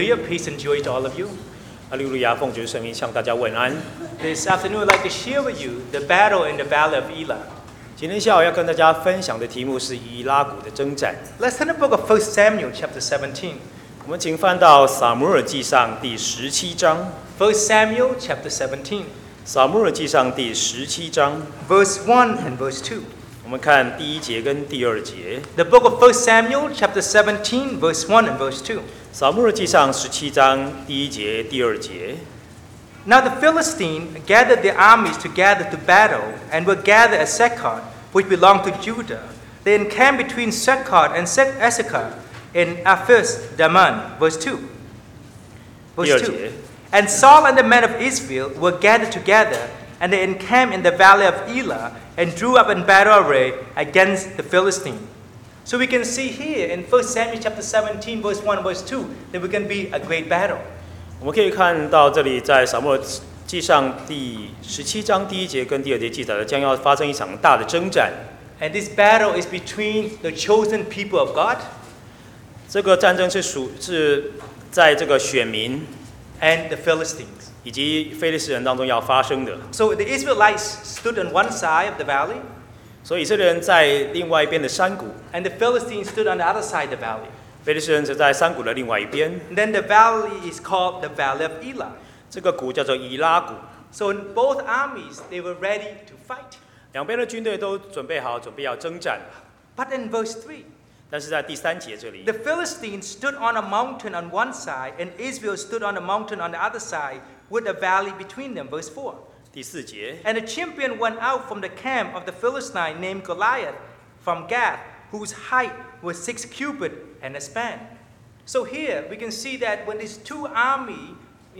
Peace and joy to all of you. 哈利路亚，奉主圣名向大家问安。 This afternoon, I'd like to share with you the battle in the Valley of Elah. 今天下午要跟大家分享的题目是以拉谷的征战。 Let's turn the book of 1 Samuel, chapter 17. 我们请翻到撒母耳记上第17章。 1 Samuel, chapter 17. 撒母耳记上第17章 Verse 1 and verse 2. 我们看第1节跟第2节。 The book of 1 Samuel, chapter 17, verse 1 and verse 2. 撒母耳记上17章第1节、第2节。 Now the Philistines gathered their armies together to battle, and were gathered at Sekar, which belonged to Judah. They encamped between Sekar and Issachar in Ephes Daman. Verse 2. 第 Verse 2 2. 节。 And Saul and the men of Israel were gathered together, and they encamped in the valley of Elah, and drew up in battle array against the Philistines. So we can see here in 1 Samuel chapter 17, verse 1 and verse 2, that we're going to be a great battle. 我们可以看到这里在撒母耳记上第17章第1节跟第2节记载的，将要发生一场大的征战。 And this battle is between the chosen people of God 这个战争是在这个选民 and the Philistines. 以及非利士人当中要发生的。 So the Israelites stood on one side of the valley, 所以以色列人在另外一边的山谷， and the Philistines stood on the other side of the valley. 非利士人则在山谷的另外一边。 And then the valley is called the Valley of Elah. 这个谷叫做以拉谷， So in both armies, they were ready to fight. 两边的军队都准备好，准备要征战。 But in verse 3, 但是在第3节这里 the， Philistines stood on a mountain on one side, and Israel stood on a mountain on the other side, with a valley between them. Verse 4. 第4节， And a champion went out from the camp of the Philistine named Goliath from Gath, whose height was 6 cubits and a span. So here we can see that when these two armies,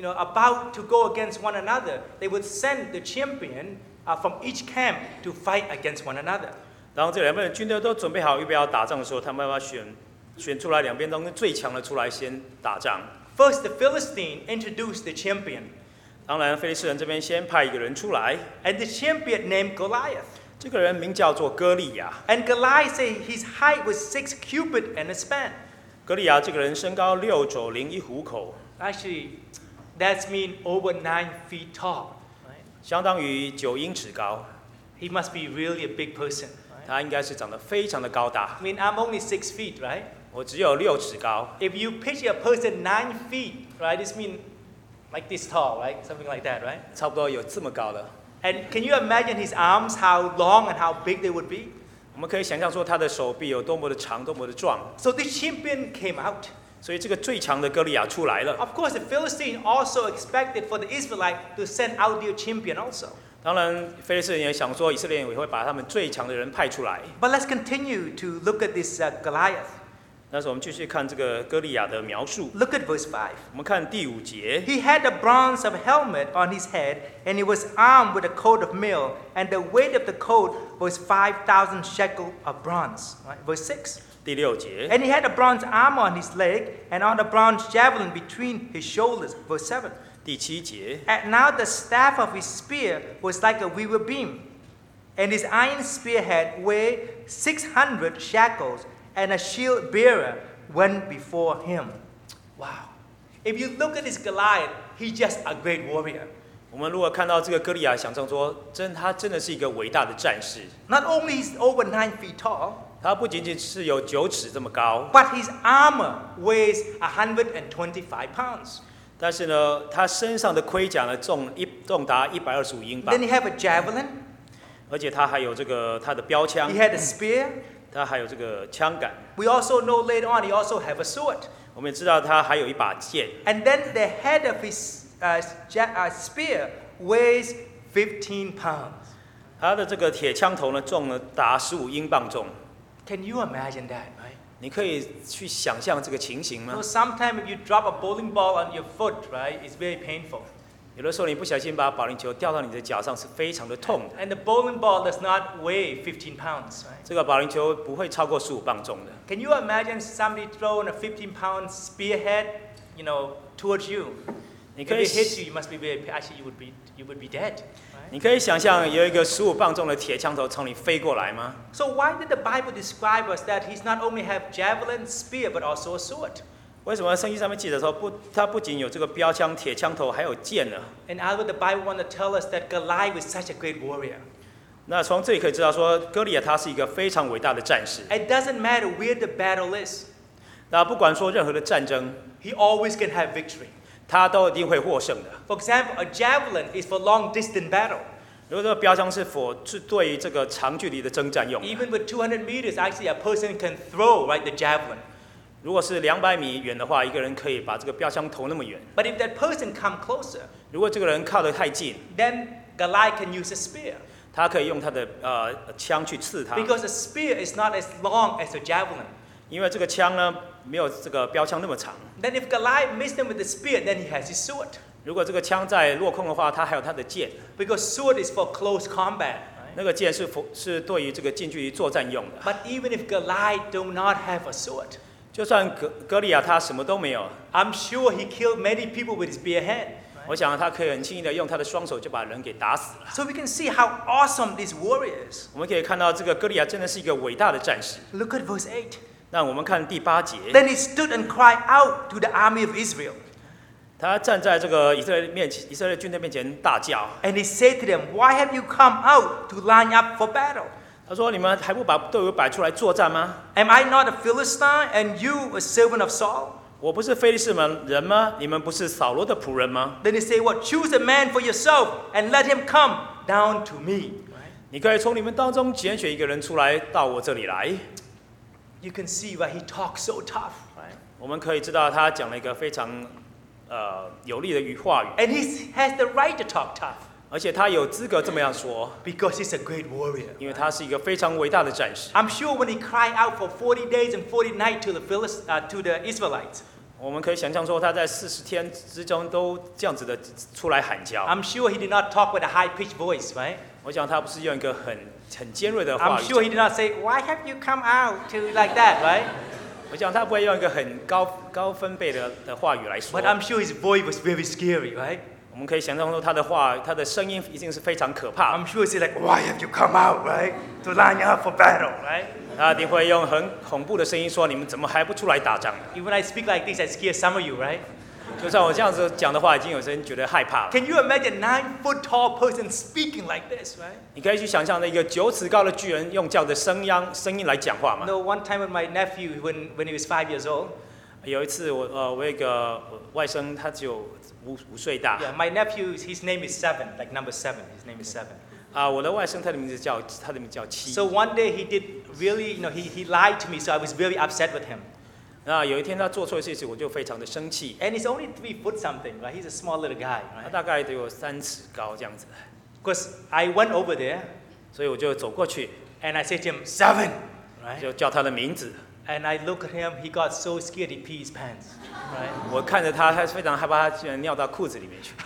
about to go against one another, they would send the champion from each camp to fight against one another. 当这两边的军队都准备好预备要打仗的时候，他们要选出来两边当中最强的出来先打仗。 First, the Philistine introduced the champion, 当然，非利士人这边先派一个人出来， and the champion named Goliath. 这个人名叫做歌利亚。 And Goliath said his height was 6 cubits and a span. 歌利亚这个人身高6肘0一虎口， Actually, that's mean over 9 feet tall. Right? 相当于9英尺高。 He must be really a big person. Right? 他应该是长得非常的高大。 I mean, I'm only 6 feet, right? 我只有6尺高。 If you picture a person 9 feet, right, this means like this tall, right? Something like that, right? 差不多有这么高的。 And can you imagine his arms, how long and how big they would be? 我们可以想象说他的手臂有多么的长，多么的壮。 So this champion came out. 所以这个最强的歌利亚出来了。 Of course, the Philistine also expected for the Israelite to send out their champion also. 当然，非利士人也想说，以色列人也会把他们最强的人派出来。 But let's continue to look at this Goliath. 但是我们继续看这个歌利亚的描述。 Look at verse 5. 我们看第5节， He had a bronze of helmet on his head, and he was armed with a coat of mail, and the weight of the coat was 5,000 shekels of bronze. Right? Verse 6. 第6节， And he had a bronze armor on his leg, and on a bronze javelin between his shoulders. Verse 7. 第7节， And now the staff of his spear was like a weaver beam, and his iron spearhead weighed 600 shekels, and a shield bearer went before him. Wow. If you look at this Goliath, he's just a great warrior. 我们如果看到这个歌利亚，想象说，他真的是一个伟大的战士。 Not only is over 9 feet tall, 他不仅仅是有9尺这么高， but his armor weighs 125 pounds. 但是呢，他身上的盔甲呢重达125英镑 Then，he have a javelin, 而且他还有他的标枪 he，had a spear. 他还有这个枪杆。 We also know later on he also have a sword. 我们也知道他还有一把剑， And then the head of his spear weighs 15 pounds. 他的这个铁枪头呢重了达15英镑重。 Can you imagine that, right? 你可以去想象这个情形吗 So？ sometimes if you drop a bowling ball on your foot, right, it's very painful. 有的时候你不小心把保龄球掉到你的脚上，是非常的痛的。 And the bowling ball does not weigh 15 pounds, right? 这个保龄球不会超过15磅重的。 Can you imagine somebody throwing a 15-pound spearhead, towards you? 你 If 可以 it hits you, you must be very. Actually, you would be dead. Right? 你可以想象有一个15磅重的铁枪头朝你飞过来吗？ So why did the Bible describe us that he's not only have javelin, spear, but also a sword? 为什么圣经上面记载说他不仅有这个标枪、铁枪头，还有剑呢？ And although the Bible want to tell us that Goliath was such a great warrior, 那从这里可以知道说，歌利亚他是一个非常伟大的战士。 it doesn't matter where the battle is, 那不管说任何的战争， he always can have victory. 他都一定会获胜的。 For example, a javelin is for long distance battle. 如果这个标枪是对于这个长距离的征战用的， Even with 200 meters, actually a person can throw right the javelin. 如果是200米远的话，一个人可以把这个标枪投那么远。 But if that person come closer, 如果这个人靠得太近， then Goliath can use a spear. 他可以用他的枪去刺他， Because a spear is not as long as a javelin. 因为这个枪呢没有这个标枪那么长。 Then if Goliath missed him with the spear, then he has his sword. 如果这个枪在落空的话，他还有他的剑， Because sword is for close combat. Right? 那个剑是对于这个近距离作战用的。 But even if Goliath do not have a sword, 就算歌利亚他什么都没有， I'm sure he killed many people with his bare hand. 我想他可以很轻易的用他的双手就把人给打死了。 So we can see how awesome this warrior is. 我们可以看到这个歌利亚真的是一个伟大的战士。 Look at verse 8. 那我们看第8节， Then he stood and cried out to the army of Israel. 他站在这个以色列军队面前大叫， And he said to them, Why have you come out to line up for battle? 他说：“你们还不把队伍摆出来作战吗？ Am I not a Philistine and you a servant of Saul? 我不是非利士人吗？你们不是扫罗的仆人吗？ Then he said, What? Choose a man for yourself and let him come down to me. 你可以从你们当中拣选一个人出来到我这里来。” You can see why he talks so tough. Right? 我们可以知道他讲了一个非常有力的话语， And he has the right to talk tough 而且他有资格这么样说， because he's a great warrior. 因为他是一个非常伟大的战士。 I'm sure when he cried out for 40 days and 40 nights to the Israelites, 我们可以想象说他在40天之中都这样子的出来喊叫。 I'm sure he did not talk with a high-pitched voice, right? 我想他不是用一个很尖锐的话 I'm 语 sure he 讲， did not say, Why have you come out to like that, right? 我想他不会用一个很高分贝的话语来说 But。I'm sure his voice was very scary, right? 我们可以想象说他的声音一定是非常可怕， I'm sure he's like, Why have you come out, right? To line up for battle, right? 他一定会用很恐怖的声音说：“你们怎么还不出来打仗？” Even I speak like this, I scare some of you, right? 就像我这样子讲的话，已经有人觉得害怕了。 Can you imagine a 9-foot tall person speaking like this, right? 你可以去想象那一个9尺高的巨人用这样的声音来讲话吗？ No, one time with my nephew when he was 5 years old, 有一次我有一个外甥，他只有5岁大。 yeah, my nephew, his name is 7, like number 7. His name is 7. 我的外甥他的名字叫7。 So one day he did really, he lied to me, so I was very upset with him. 那有一天他做错事情，我就非常的生气。 And he's only 3 foot something, right? He's a small little guy, 他 right? 大概得有3尺高这样子， Because I went over there 所以我就走过去， and I said to him, 7, right? 就叫他的名字。 And I look at him, he got so scared he peed his pants, right? 我看着他，他非常害怕，他居然尿到裤子里面去。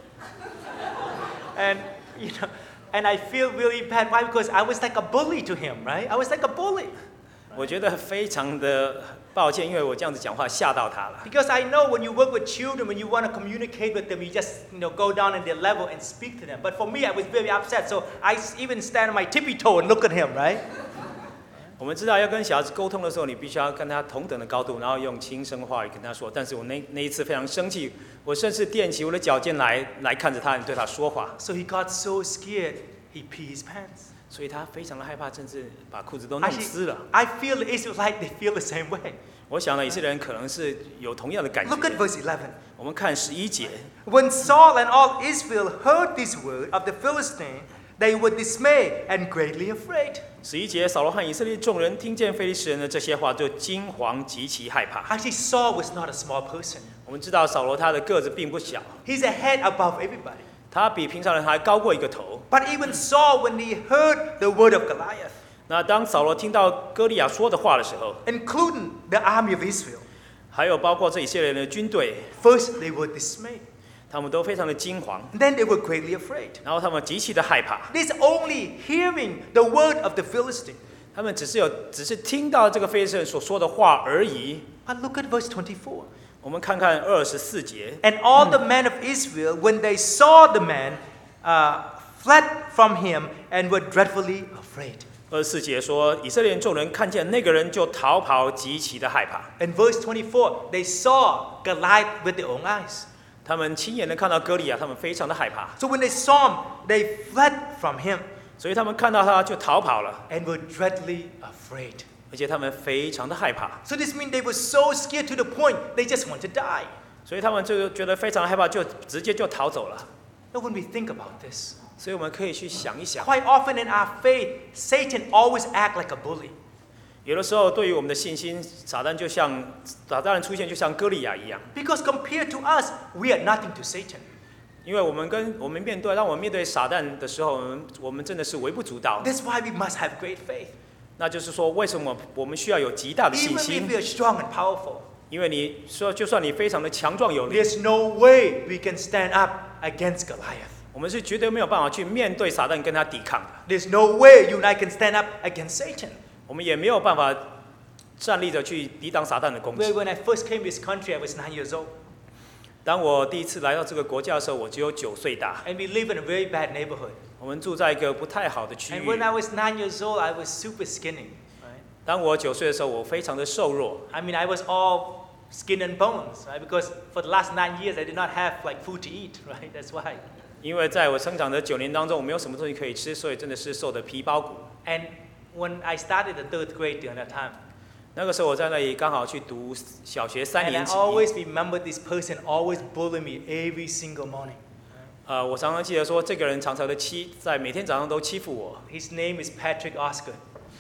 And, and I feel really bad. Why? Because I was like a bully to him, right? I was like a bully. 我觉得非常的抱歉，因为我这样子讲话吓到他了。 Because I know when you work with children, when you want to communicate with them, you just go down in their level and speak to them. But for me, I was very upset, so I even stand on my tippy toe and look at him, right? 我们知道要跟小孩子沟通的时候，你必须要跟他同等的高度，然后用轻声话语跟他说。但是我那一次非常生气，我甚至踮起我的脚尖来看着他，对他说话。 So he got so scared, he peed his pants. 所以他非常的害怕，甚至把裤子都弄湿了。 I feel the Israelites, they feel the same way. 我想呢，以色列人可能是有同样的感觉。 Look at verse 11. 我们看11节， When Saul and all Israel heard this word of the Philistine, they were dismayed and greatly afraid. 11节，扫罗和以色列众人听见非利士人的这些话，就惊惶极其害怕。 Actually, Saul was not a small person. 我们知道扫罗他的个子并不小， He's a head above everybody. 他比平常人还高过一个头。 But even Saul, when he heard the word of Goliath, 那当扫罗听到歌利亚说的话的时候， including the army of Israel, 还有包括这以色列人的军队， first they were dismayed. 他们都非常的惊惶， Then they were greatly afraid. 然后他们极其的害怕。 This only hearing the word of the Philistine. 他们只是听到这个非利士人所说的话而已。 But look at verse 24. 我们看看24节， And all the men of Israel, when they saw the man, fled from him and were dreadfully afraid. 24节说，以色列人众人看见那个人就逃跑，极其的害怕。 In verse 24, they saw Goliath with their own eyes. 他们亲眼的看到歌利亚，他们非常的害怕， So when they saw him, they fled from him 所以他们看到他就逃跑了， and were dreadfully afraid. 而且他们非常的害怕， So this means they were so scared to the point they just want to die. 所以他们就觉得非常害怕，就直接就逃走了。 Now when we think about this, 所以我们可以去想一想， quite often in our faith, Satan always acts like a bully. 有的时候对于我们的信心，撒旦出现就像歌利亚一样， Because compared to us, we are nothing to Satan. 因为我们当我们面对撒旦的时候，我们真的是微不足道。 That's why we must have great faith. 那就是说，为什么我们需要有极大的信 Even if 心？ we are strong and powerful, 因为你说，就算你非常的强壮有力， there's no way we can stand up against Goliath. 我们是绝对没有办法去面对撒旦跟他抵抗的， There's no way you and I can stand up against Satan. 我们也没有办法站立着去抵挡撒旦的攻击。 When I first came to this country, I was 9 years old. 当我第一次来到这个国家的时候，我只有9岁大。 And we live in a very bad neighborhood. 我们住在一个不太好的区 And 域。 when I was 9 years old, I was super skinny. Right? 当我9岁的时候，我非常的瘦弱。 I mean, I was all skin and bones, right? Because for the last 9 years, I did not have like food to eat, right? That's why. 因为在我成长的9年当中，我没有什么东西可以吃，所以真的是瘦得皮包骨。 And when I started the 3rd grade during that time, 那个时候我在那里刚好去读小学3 and I 年级。 always remember this person always bullying me every single morning. 我常常记得说，这个人常常的在每天早上都欺负我。 His name is Patrick Oscar.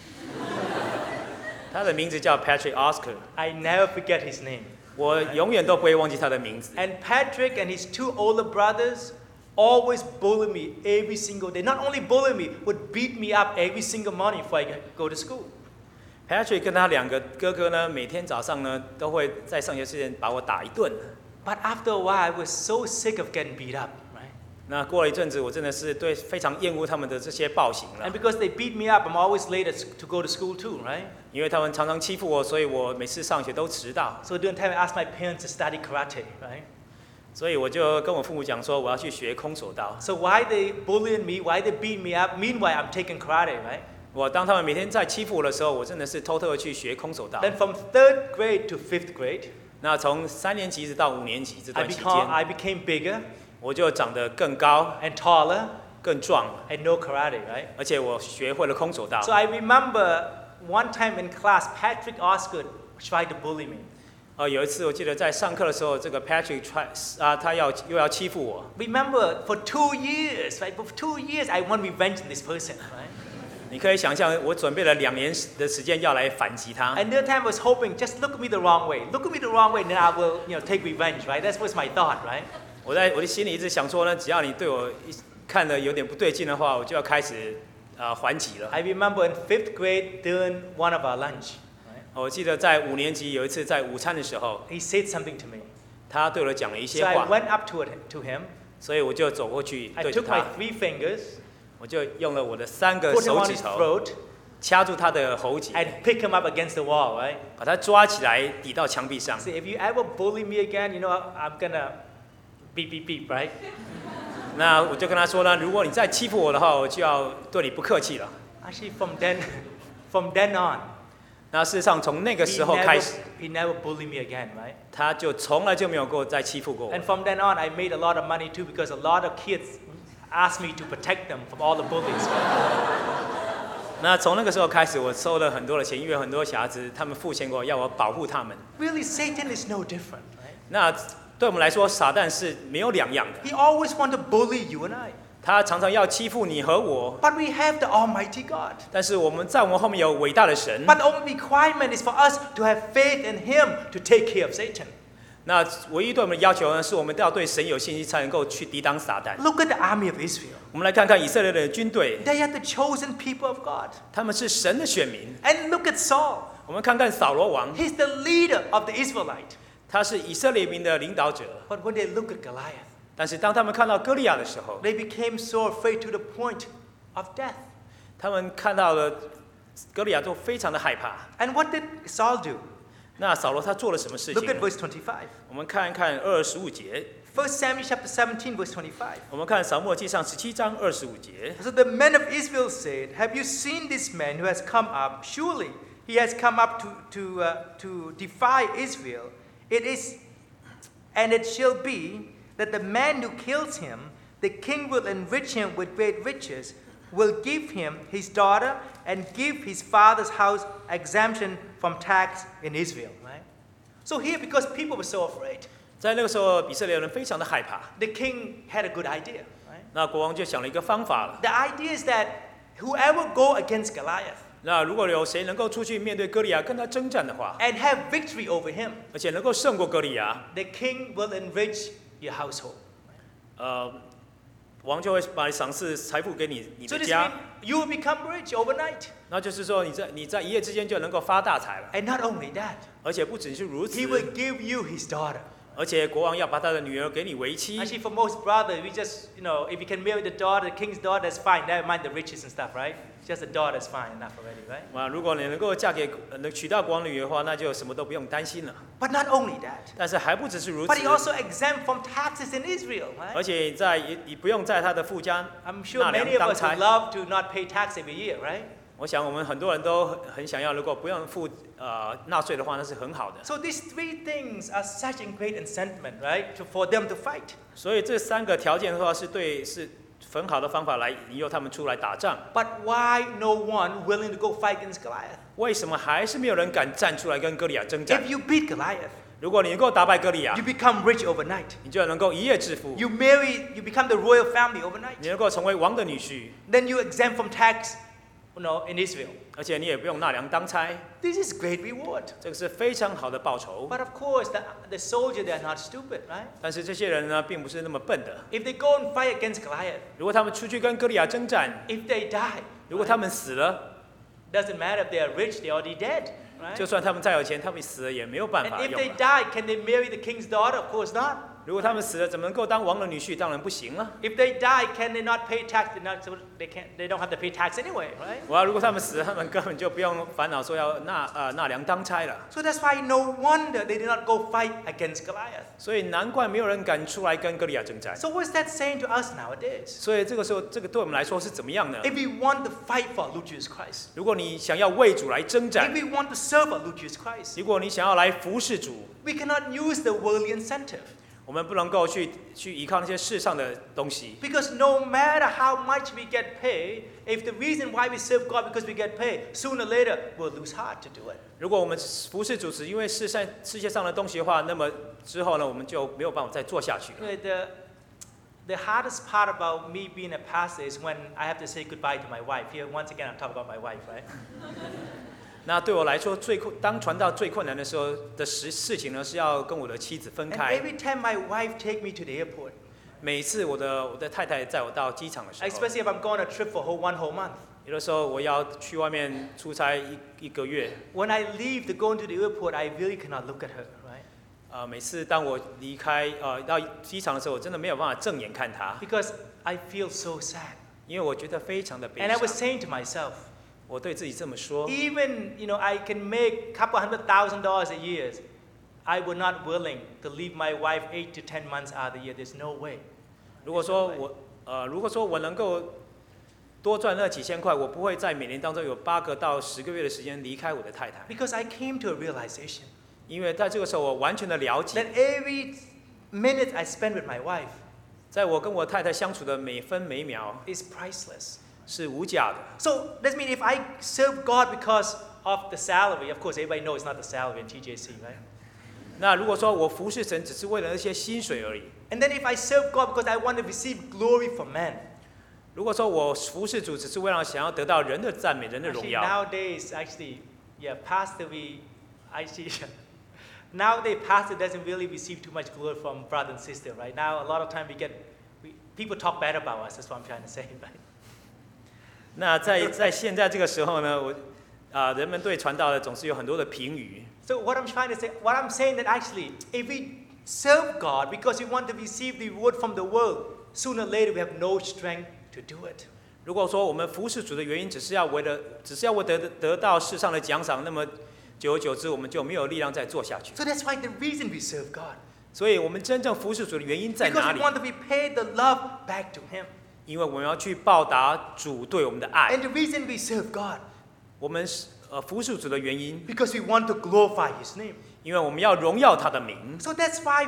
他的名字叫 Patrick Oscar， I never forget his name. 我永远都不会忘记他的名字。 And Patrick and his 2 older brothers always bully me every single day. Not only bully me, would beat me up every single morning before I go to school. Patrick 跟他2个哥哥呢，每天早上呢都会在上学之前把我打一顿。 But after a while, I was so sick of getting beat up, right? 那过了一阵子，我真的是非常厌恶他们的这些暴行了 And，because they beat me up, I'm always late to go to school too, right? 因为他们常常欺负我，所以我每次上学都迟到。 So during time, I asked my parents to study karate, right? 所以我就跟我父母讲说，我要去学空手道。 So why they bullying me? Why they beat me up? Meanwhile, I'm taking karate, right? 当他们每天在欺负我的时候，我真的是偷偷的去学空手道。 Then from 3rd grade to 5th grade, 那从3年级一直到5年级这 I 段期 became 间， bigger 我就长得更高、 and taller 更壮， and know karate, right? 而且我学会了空手道。 So I remember one time in class, Patrick Oscar tried to bully me. 有一次我记得在上课的时候，这个 Patrick 他又要欺负我。 Remember, for 2 years, right? For 2 years, I want revenge on this person, right? 你可以想象，我准备了2年的时间要来反击他。 And that time I was hoping, just look at me the wrong way. Look at me the wrong way, and then I will, take revenge, right? That was my thought, right? 我的心里一直想说呢，只要你对我看的有点不对劲的话，我就要开始还击了。 I remember in 5th grade during one of our lunch, right? 我记得在5年级有一次在午餐的时候， He said something to me. 他对我讲了一 So 些 I 话， went up to him. 所以我就走过去 I 对着 took my 他， 3 fingers, 我就用了我的3个 put him 手 on 指 his 头 throat, 掐住他的喉结， and pick him up against the wall, right? 把他抓起来抵到墙壁上。 Say, if you ever bully me again, I'm gonna beep, beep, beep, right? 那我就跟他说呢，如果你再欺负我的话，我就要对你不客气了。 Actually, from then on, 那事实上从那个时候开始， he never bullied me again, right? 他就从来就没有再欺负过我 And。from then on, I made a lot of money too because a lot of kids asked me to protect them from all the bullies. 那从那个时候开始，我收了很多的钱，因为很多小孩子他们付钱给我，要我保护他们。 Really, Satan is no different, right? 那对我们来说，撒旦是没有两样的， He always want to bully you and I. 他常常要欺负你和我。 But we have the Almighty God. 但是我们后面有伟大的神。 But the only requirement is for us to have faith in Him to take care of Satan. 那唯一对我们的要求呢，是我们都要对神有信心，才能够去抵挡撒旦。 Look at the army of Israel. 我们来看看以色列的军队， They are the chosen people of God. 他们是神的选民。 And look at Saul. 我们看看扫罗王， He's the leader of the Israelite. 他是以色列民的领导者。 But when they look at Goliath, 但是当他们看到歌利亚的时候， they became so afraid to the point of death. 他们看到了歌利亚都非常的害怕。 And what did Saul do? 那扫罗他做了什么事 Look 情 at 呢？ verse 25. 我们看一看25节， 1 Samuel chapter 17, verse 25. 我们看撒母耳记上17章25节。 So the men of Israel said, "Have you seen this man who has come up? Surely he has come up to defy Israel. It is, and it shall be that the man who kills him, the king will enrich him with great riches, will give him his daughter, and give his father's house exemption from tax in Israel." Right? So here, because people were so afraid, 在那个时候，以色列人非常的害怕。 the king had a good idea. Right? 那国王就想了一个方法了。 The idea is that whoever go against Goliath 那如果有谁能够出去面对歌利亚跟他征战的话， and have victory over him, 而且能够胜过歌利亚， the king will enrich your household. 王就会把你赏赐财富给你 So 的 this 家。 means you will become rich overnight. 那就是说你在一夜之间就能够发大财了。 And not only that, 而且不只是如此 he，will give you his daughter. 而且国王要把他的女儿给你为妻。 Actually, for most brothers, we just, if you can marry the daughter, the king's daughter, that's fine. Never mind the riches and stuff, right? Just the daughter is fine enough already, right? 如果你能够能娶到国王的女儿的话，那就什么都不用担心了。 But not only that, 但是还不只是如 but 此 he，also exempt from taxes in Israel, 而 right? 且你不用在他的父家 I'm sure 纳 many 粮 of 当 us 差 would。love to not pay tax every year, right? 我想我们很多人都很想要，如果不用付纳税的话，那是很好的。 So these three things are such a great incentive, right, for them to fight. 所以这3个条件的话，是很好的方法来引诱他们出来打仗。 But why no one willing to go fight against Goliath? 为什么还是没有人敢站出来跟歌利亚征战 If？you beat Goliath, 如果你能够打败歌利亚 you，become rich overnight. 你就能够一夜致富， You marry, you become the royal family overnight. 你能够成为王的女婿， Then you exempt from tax, in Israel. 而且你也不用纳粮当差， This is great reward. 这个是非常好的报酬。 But of course, the soldier, they are not stupid, right? 但是这些人呢，并不是那么笨的。 If they go and fight against Goliath, 如果他们出去跟歌利亚征战， if they die, 如果他们死了， doesn't matter if they are rich, they're already dead, right? 就算他们再有钱，他们死了也没有办 And 法 if 用 they 了。 die, can they marry the king's daughter? Of course not. 如果他们死了，怎么能够当王的女婿？当然不行了。 If they die, can they not pay tax? They don't have to pay tax anyway, right? 如果他们死了，他们根本就不用烦恼说要纳粮当差了。 So that's why no wonder they did not go fight against Goliath. 所以难怪没有人敢出来跟歌利亚征战。 So what's that saying to us nowadays? 所以这个时候，这个对我们来说是怎么样呢？ If we want to fight for Lord Jesus Christ, 如果你想要为主来征 if 战， we want to serve our Lord Jesus Christ, 如果你想要来服侍主， we cannot use the worldly incentive. 我们不能够去依靠那些世上的东西， Because no matter how much we get paid, if the reason why we serve God because we get paid, sooner or later we'll lose heart to do it. 如果我们服侍主是因为世界上的东西的话，那么之后呢，我们就没有办法再做下去了。 The hardest part about me being a pastor is when I have to say goodbye to my wife. Here, once again, I'm talking about my wife, right? 那对我来说，当传道最困难的时候的事情呢，是要跟我的妻子分 And 开。 every time my wife take me to the airport, 每次我的太太载我到机场的时候， especially if I'm going on a trip for one whole month, 有的时候我要去外面出差一个月， when I leave to go into the airport, I really cannot look at her, right? 每次当我离开到机场的时候，我真的没有办法正眼看她， Because I feel so sad. 因为我觉得非常的悲 And I was 伤。 saying to myself, 我对自己这么说， even I can make a couple $100,000 a year, I would not willing to leave my wife 8 to 10 months out of the year. There's no way. 如果说我能够多赚那几千块，我不会在每年当中有8个到10个月的时间离开我的太太， Because I came to a realization 因为在这个时候我完全的了解， that every minute I spend with my wife 在我跟我太太相处的每分每秒 is priceless. 是无价的。 So that means if I serve God because of the salary, of course everybody knows it's not the salary in TJC, right? 那如果说我服侍神只是为了那些薪水而已， And then if I serve God because I want to receive glory from men, 如果说我服侍主只是为了想要得到人的赞美、人的荣 actually 耀， nowadays, pastor nowadays pastor doesn't really receive too much glory from brother and sister, right? Now a lot of time people talk bad about us. That's what I'm trying to say, right? 那在现在这个时候呢，人们对传道的总是有很多的评语。 So what I'm saying that actually, if we serve God because we want to receive the reward from the world, sooner or later we have no strength to do it. 如果说我们服侍主的原因只是要为得到世上的奖赏，那么久而久之我们就没有力量再做下去。 So that's why the reason we serve God. 所以我们真正服侍主的原因在 Because 哪 we 里？ want to repay the love back to Him. 因为我们要去报答主对我们的爱。 And the reason we serve God, 我们服侍主的原因， because we want to glorify His name. 因为我们要荣耀他的名。 So that's why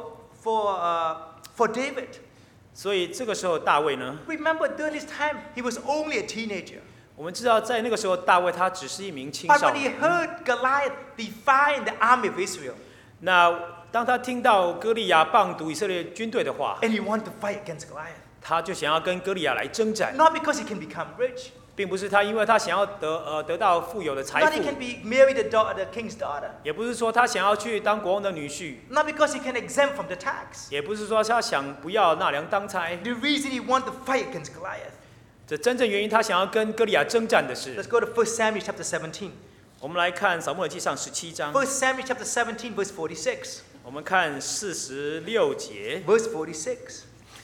for David, 所以这个时候大卫呢， remember during this time he was only a teenager. 我们知道在那个时候大卫他只是一名青 But 少 when he 年。 heard Goliath defying the army of Israel, 那当他听到歌利亚棒读以色列军队的话， and he wanted to fight against Goliath, 他就想要跟歌利亚来征战， not because he can become rich, 并不是他因为他想要得到富有的财 not he 富， can be marry the king's daughter, 也不是说他想要去当国王的女婿， not because he can exempt from the tax. 也不是说他想不要纳粮当差。 The reason he wanted to fight against Goliath. 这真正原因，他想要跟歌利亚征战的是， Let's go to 1 Samuel chapter 17. 我们来看撒母耳记上17章， 1 Samuel chapter 17 verse 46. 我们看46节， Verse 46.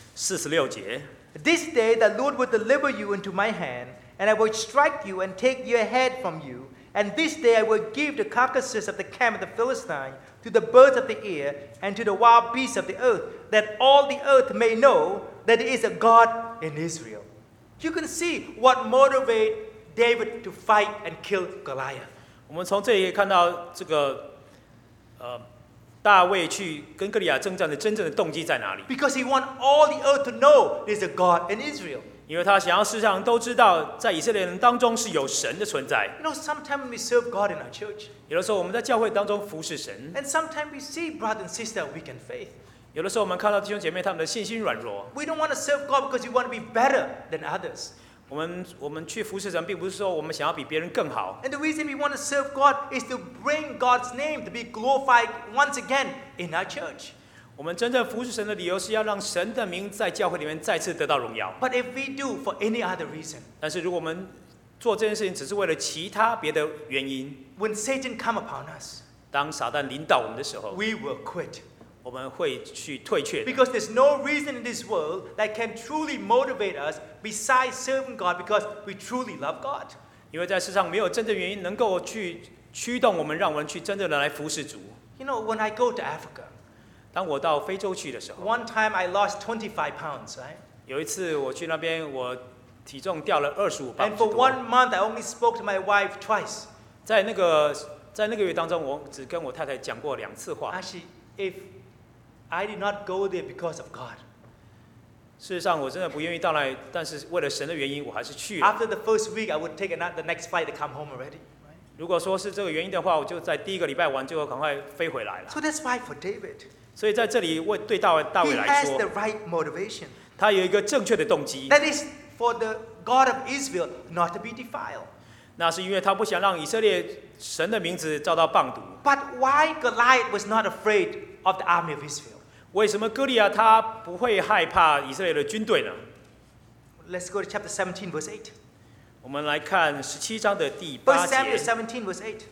46节。 This day the Lord will deliver you into my hand, and I will strike you and take your head from you. And this day I will give the carcasses of the camp of the Philistine to the birds of the air and to the wild beasts of the earth, that all the earth may know that there is a God in Israel. You can see what motivated David to fight and kill Goliath. 我们从这里可以看到这个大卫去跟歌利亚征战的真正的动机在哪里？ Because he wants all the earth to know there's a God in Israel. 因为他想要世上都知道，在以色列人当中是有神的存在。 You know, sometimes we serve God in our church, 有的时候我们在教会当中服侍神， and sometimes we see brothers and sisters weak in faith. 有的时候我们看到弟兄姐妹他们的信心软弱。 We don't want to serve God because we want to be better than others. 我们去服侍神，并不是说我们想要比别人更好， And the reason we want to serve God is to bring God's name to be glorified once again in our church. 我们真正服侍神的理由是要让神的名在教会里面再次得到荣耀。 But if we do for any other reason, 但是如果我们做这件事情只是为了其他别的原因， when Satan come upon us, 当撒旦领导我们的时候， we will quit. 我们会去退却的。 Because there's no reason in this world that can truly motivate us besides serving God because we truly love God. 因为在世上没有真正原因能够去驱动我们，让我们去真正的来服侍主。 You know, when I go to Africa, 当我到非洲去的时候， one time I lost 25 pounds, right? 有一次我去那边，我体重掉了25磅 And 之 for 多。 1 month, I only spoke to my wife twice. 在那个月当中，我只跟我太太讲过2次话。 Actually, if I did not go there because of God, 事实上，我真的不愿意到那里，但是为了神的原因，我还是去了。 after the first week, I would take the next flight to come home already. Right? 如果说是这个原因的话，我就在第一个礼拜完就赶快飞回来了。 So that's why for David, 所以在这里对大卫 he 来 has the 说， right motivation. 他有一个正确的动机， That is for the God of Israel not to be defiled. 那是因为他不想让以色列神的名字遭到谤读。 But why Goliath was not afraid of the army of Israel? 为什么歌利亚他不会害怕以色列的军队呢？ Let's go to chapter 17, verse 8. 我们来看17章的第 1 8 Samuel 节。 17, verse 8.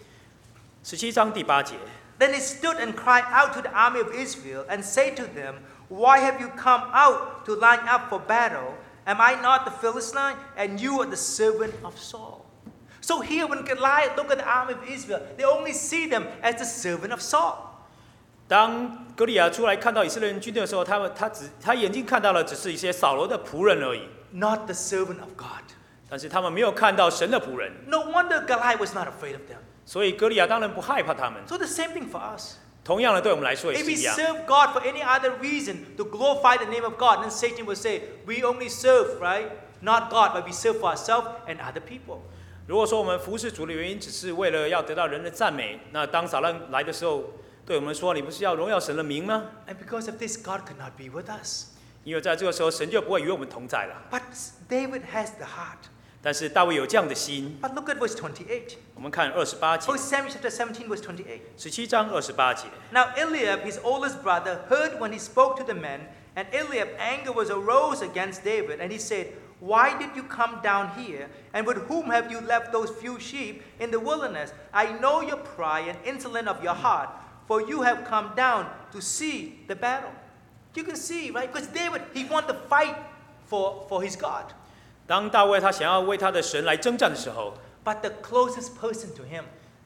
17章第8节， Then he stood and cried out to the army of Israel and said to them, Why have you come out to line up for battle? Am I not the Philistine, and you are the servant of Saul? So here, when Goliath look at the army of Israel, they only see them as the servant of Saul. 当歌利亚出来看到以色列人军队的时候，他眼睛看到的只是一些扫罗的仆人而已， Not the servant of God. 但是他们没有看到神的仆人， No wonder Goliath was not afraid of them. 所以歌利亚当然不害怕他们。 So the same thing for us. 同样的，对我们来说也 If 是 we 一样。 serve God for any other reason to glorify the name of God, then Satan will say, we only serve, right? Not God, but we serve for ourselves and other people. 如果说我们服侍主的原因只是为了要得到人的赞美，那当撒旦来的时候，对我们说：“你不是要荣耀神的名吗 And because of this, God could not be with us.？” 因为在这个时候，神就不会与我们同在了。 But David has the heart. 但是大卫有这样的心。 But look at verse 28. 我们看28节 1 Samuel chapter 17, verse 28. ，17章28节。 Now Eliab, his oldest brother, heard when he spoke to the men, and Eliab's anger was arose against David, and he said, Why did you come down here? And with whom have you left those few sheep in the wilderness? I know your pride and insolence of your heart, for you have come down to see the battle. You can see, right? Because David, he wanted to fight for his God. 当大卫他想要为他的神来征战的时候， But the closest person to him,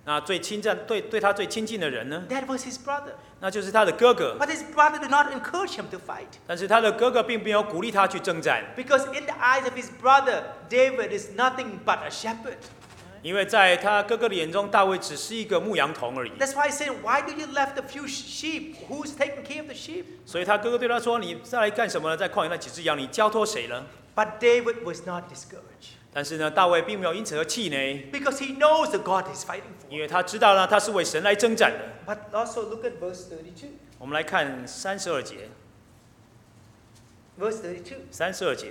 那最亲近对他最亲近的人呢， That was his brother. 那就是他的哥哥。 But his brother did not encourage him to fight. 但是他的哥哥并没有鼓励他去征战， Because in the eyes of his brother, David is nothing but a shepherd. 因为在他哥哥的眼中，大卫只是一个牧羊童而已。 That's why he said, why do you left a few sheep? Who's taking care of the sheep? 所以他哥哥对他说：“你再来干什么呢？在旷野那几只羊，你交托谁了 But David was not discouraged.？” 但是呢，大卫并没有因此而气馁， Because he knows the God he's fighting 因 for. 为他知道呢，他是为神来征战的。 But also look at verse 32. 我们来看32节 Verse 32. ，32节。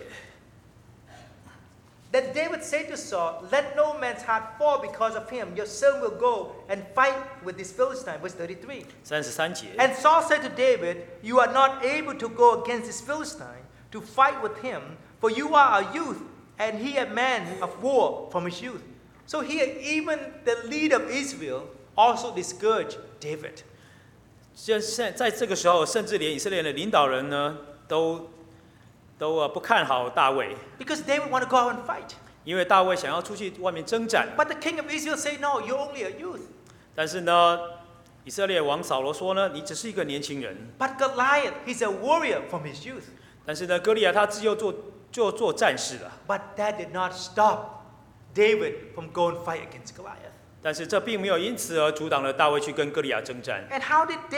Then David said to Saul, let no man's heart fall because of him. Your son will go and fight with this Philistine. Verse 33. 33节， And Saul said to David, you are not able to go against this Philistine to fight with him, for you are a youth, and he a man of war from his youth. So here, even the leader of Israel also discouraged David. 在这个时候，甚至连以色列的领导人呢，都不看好大卫， Because David wanted to go out and fight. 因为大卫想要出去外面征战。 But the king of Israel said, no, you're only a youth. 但是呢，以色列王扫罗说呢，你只是一个年轻人。 But Goliath, he's a warrior from his youth. 但是呢，歌利亚他自幼就做战士了。 But that did not stop David from going fight against Goliath. 但是这并没有因此而阻挡了大卫去跟歌利亚征战。 And how did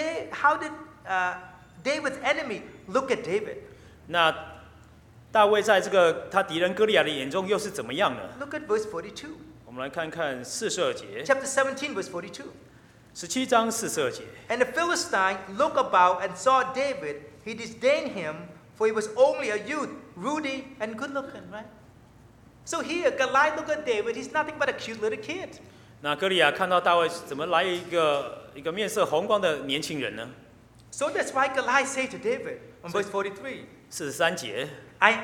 David's enemy look at David? 那大卫在这个他敌人歌利亚的眼中又是怎么样呢？ Look at verse 42. 我们来看看42节， Chapter 17, verse 42. 17章42节。 And the Philistine looked about and saw David. He disdained him, for he was only a youth, ruddy and good looking, right? So here, Goliath looked at David. He's nothing but a cute little kid. 那歌利亚看到大卫怎么来一个面色红光的年轻人呢？ So that's why Goliath said to David on verse 43, 43节， am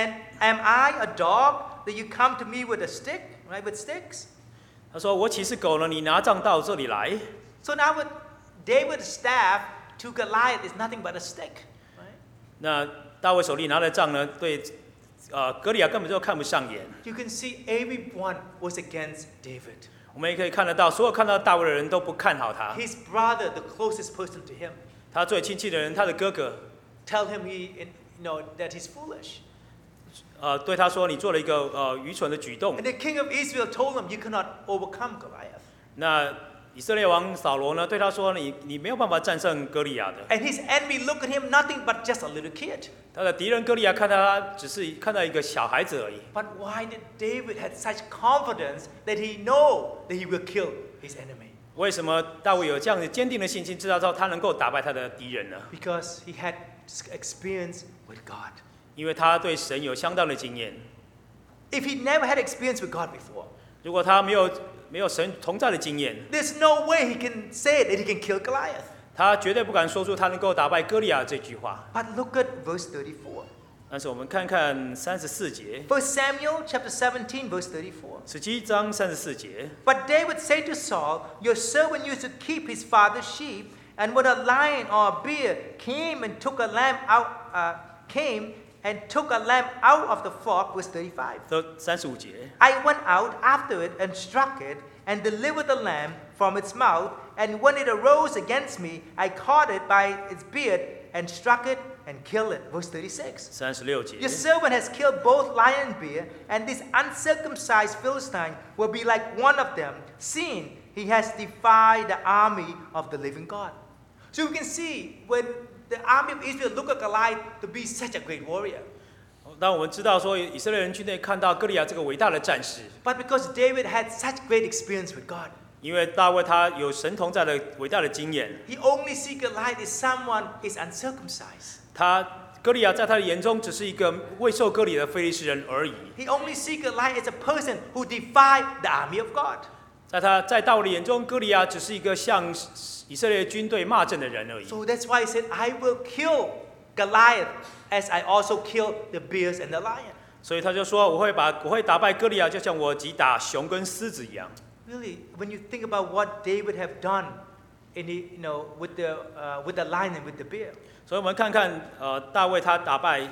I a dog that you come to me with a stick, right, with sticks? 他说：“我岂是狗呢？你拿杖到这里来。” So now with David's staff to Goliath is nothing but a stick, right? 那大卫手里拿的杖呢，对歌利亚根本就看不上眼。 You can see everyone was against David. 我们也可以看得到，所有看到大卫的人都不看好他。 His brother, the closest person to him, 他最亲近的人，他的哥哥， tell him that he's foolish. 对他说：“你做了一个愚蠢的举动。 And the king of Israel told him, you cannot overcome Goliath. ” 那以色列王扫罗呢，对他说：“你没有办法战胜歌利亚的。” And his enemy looked at him nothing but just a little kid. 他的敌人歌利亚看他只是看到一个小孩子而已。 But why did David have such confidence that he know that he will kill his enemy? 为什么大卫有这样的坚定的信心，知道他能够打败他的敌人呢？ Because he had experience with God. 因为他对神有相当的经验。 If he never had experience with God before, 如果他没有神同在的经验， there's no way he can say that he can kill Goliath. 他绝对不敢说出他能够打败歌利亚这句话。 But look at verse 34. 但是我们看看34节， 1 Samuel chapter 17, verse 34. 17章34节。 But David said to Saul, your servant used to keep his father's sheep, and when a lion or a bear came and took a lamb out of the flock, verse 35. 35节， I went out after it and struck it, and delivered the lamb from its mouth, and when it arose against me, I caught it by its beard and struck it and killed it. Verse 36. 36节 Your。servant has killed both lion and bear, and this uncircumcised Philistine will be like one of them, seeing he has defied the army of the living God. So you can see when the army of Israel looked at Goliath to be such a great warrior. 当我们知道说以色列人军队看到歌利亚这个伟大的战士， But because David had such great experience with God, 因为大卫他有神同在的伟大的经验， he only sees Goliath as someone is uncircumcised. 歌利亚在他的眼中只是一个未受割礼的非利士人而已。 He only sees Goliath as a person who defied the army of God. 在大卫的眼中，歌利亚只是一个向以色列军队骂阵的人而已。 So that's why he said, I will kill Goliath as I also kill the bears and the lion. 所以他就说，我会打败歌利亚，就像我击打熊跟狮子一样。 Really, when you think about what David have done with the lion and with the bear, 所以我们看看大卫他打败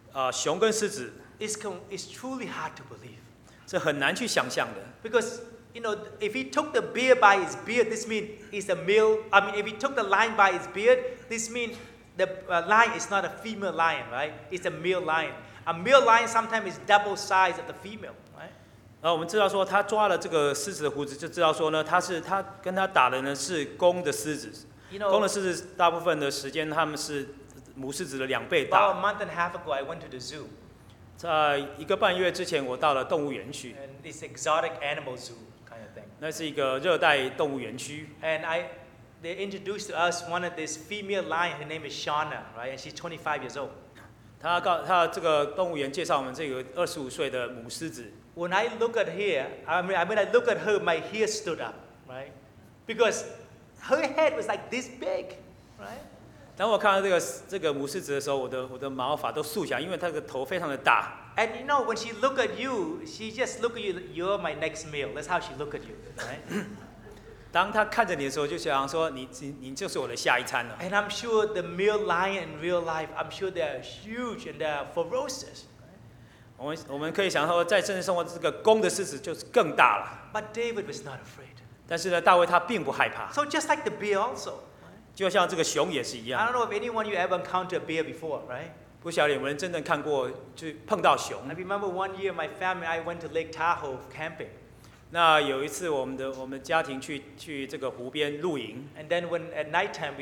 熊跟狮子， it's truly hard to believe. 这很难去想象的。 Because you know, if he took the bear by his beard, this means it's a male. I mean, if he took the lion by his beard, this means the lion is not a female lion, right? It's a male lion. A male lion sometimes is double size of the female, right? 然后我们知道说，他抓了这个狮子的胡子，就知道说呢，他跟他打的呢是公的狮子， You know, 公的狮子大部分的时间他们是母狮子的2倍 about 大。 a month and a half ago, I went to the zoo, 在1个半月之前，我到了动物园去， and it's exotic animal zoo kind of thing. 那是一个热带动物园区。 And they introduced to us one of this female lion. Her name is Shauna, right? And she's 25 years old. 他这个动物园介绍我们这个25岁的母狮子。 When I look at her, when I look at her, my hair stood up, right? Because her head was like this big, right? 当我看到这个母狮子的时候，我的毛发都竖起来，因为它的头非常的大。 And you know, when she look at you, she just look at you. You're my next meal. That's how she look at you, right? 当他看着你的时候，就想说你就是我的下一餐了。 And I'm sure the male lion in real life, I'm sure they're huge and they're ferocious. 我们可以想说，在真实生活这个公的狮子就是更大了。 But David was not afraid. 但是呢，大卫他并不害怕， So just like the bear also. 就像这个熊也是一 I 样。 don't know if anyone you ever encountered a bear before, right? 不晓得有没有人真正看过，就碰到熊 I。remember one year my family, I went to Lake Tahoe camping. 那有一次我们的家庭去这个湖边露营， And then when at nighttime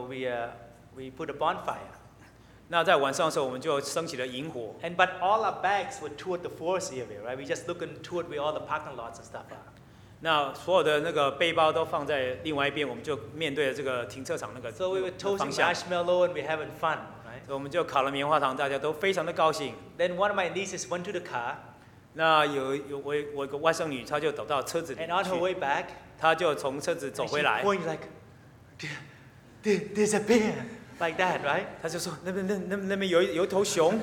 we put a bonfire. 那在晚上的时候我们就升起了萤火。 And but all our bags were toward the forest area, right? We just looking toward where all the parking lots and stuff are. 那所有的那个背包都放在另外一边，我们就面对着这个停车场那个 So we were 方 toasting 向， marshmallow and we're having fun, right? 我们就烤了棉花糖，大家都非常的高兴。 Then one of my nieces went to the car, 那我有个外甥女，她就走到车子里 and on her 去， way back, 她就从车子走 and 回 she 来， points like, there's a bear, like that, right? 她就说那边有一头熊，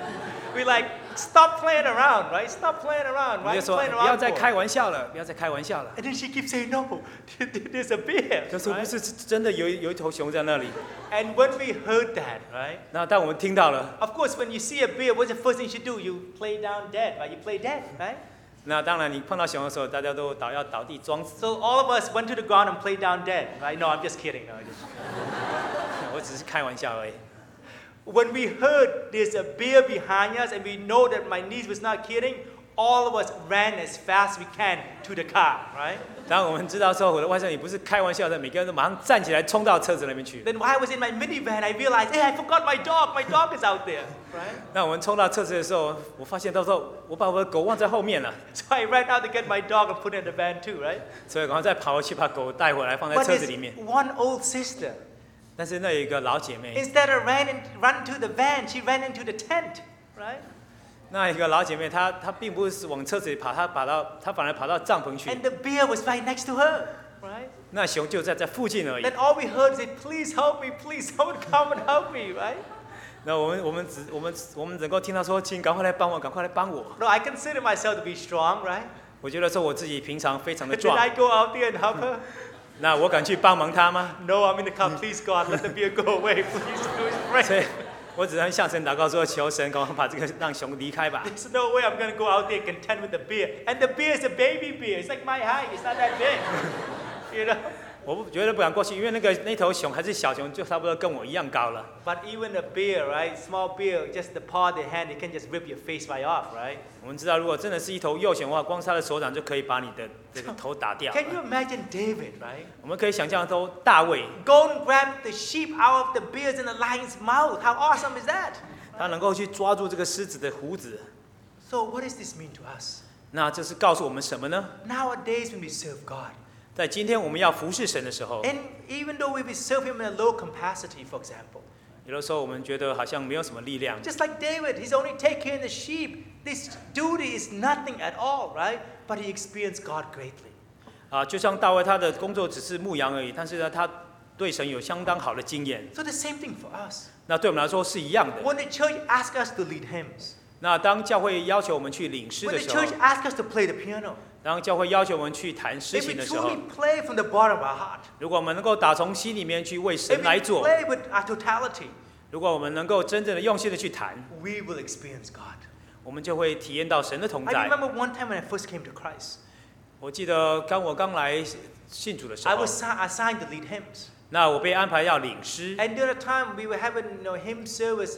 We like, stop playing around, right? Stop playing around. 我 Why 就 are you 说 playing 不要 around 再 for? 开玩笑了，不要再开玩笑了。 And then she keeps saying, no, there's a bear. 就说不 Right? 是真的有一头熊在那里。 And when we heard that, right? 那当我们听到了， Of course, when you see a bear, what's the first thing you do? You play down dead, right? You play dead, right? 那当然你碰到熊的时候，大家都要倒地装死。 So all of us went to the ground and played down dead, right? No, I'm just kidding. No, 我只是开玩笑而已。 When we heard there's a bear behind us and we know that my niece was not kidding, all of us ran as fast as we can to the car, right? 当我们知道说我的外甥女不是开玩笑的，每个人都马上站起来冲到车子那边去。 Then while I was in my minivan, I realized, hey, I forgot my dog. My dog is out there, right? 那我们冲到车子的时候，我发现到时候我把我的狗忘在后面了， So I ran out to get my dog and put it in the van too, right? 所以赶快再跑回去把狗带回来放在 But 车子 there's 里面。 one old sister. 但是那有一个老姐妹， Instead of run to the van, she ran into the tent, right? 那一个老姐妹她并不是往车子里跑，她反而跑到帐篷去。 And the bear was right next to her, right? 那熊就在附近而已。 Then all we heard is, please help me, please, someone come and help me, right? 那我们能够听到说，请赶快来帮我，赶快来帮我。 No, I consider myself to be strong, right? 我觉得说我自己平常非常的 Did 壮， I go out there and help her? 那我敢去帮忙她吗？ No, I'm in the car. Please, God, let the bear go away. Please, please 所以 pray. 我只能向神祷告说，求神赶快把这个让熊离开吧。 There's no way I'm going to go out there content with the bear. And the bear is a baby bear. It's like my height. It's not that big. You know? 我绝对不敢过去，因为那头熊还是小熊，就差不多跟我一样高了。 But even a bear, right? Small bear, just the paw of their hand, it can just rip your face right off, right? 我们知道，如果真的是一头幼熊的话，光是它的手掌就可以把你的这个头打掉。 Can you imagine David, right? 我们可以想象都大卫， Go and grab the sheep out of the bear's and the lion's mouth. How awesome is that? 他能够去抓住这个狮子的胡子。 So what does this mean to us? 那这是告诉我们什么呢？ Nowadays when we serve God, 在今天我们要服侍神的时候， and even though we serve Him in a low capacity, for example, 有的时候我们觉得好像没有什么力量。 just like David, he's only take care of the sheep. This duty is nothing at all, right? But he experienced God greatly. 就像大卫他的工作只是牧羊而已，但是呢，他对神有相当好的经验。 So the same thing for us. 那对我们来说是一样的。 When the church asks us to lead hymns, 那当教会要求我们去领诗 when 的 the 时候， church asks us to play the piano, 当教会要求我们去弹诗 if 琴 we 的时候， truly play from the bottom of our heart, 如果我们能够打从心里面去为 if 神 we 来做， play with our totality, 如果我们能够真正的用心的去弹， we will experience God. 我们就会体验到神的同 I 在。 remember one time when I first came to Christ. 我记得我刚来信主的时 I 候， was assigned to lead hymns. 那我被安排要领诗。 And during the time we were having hymn service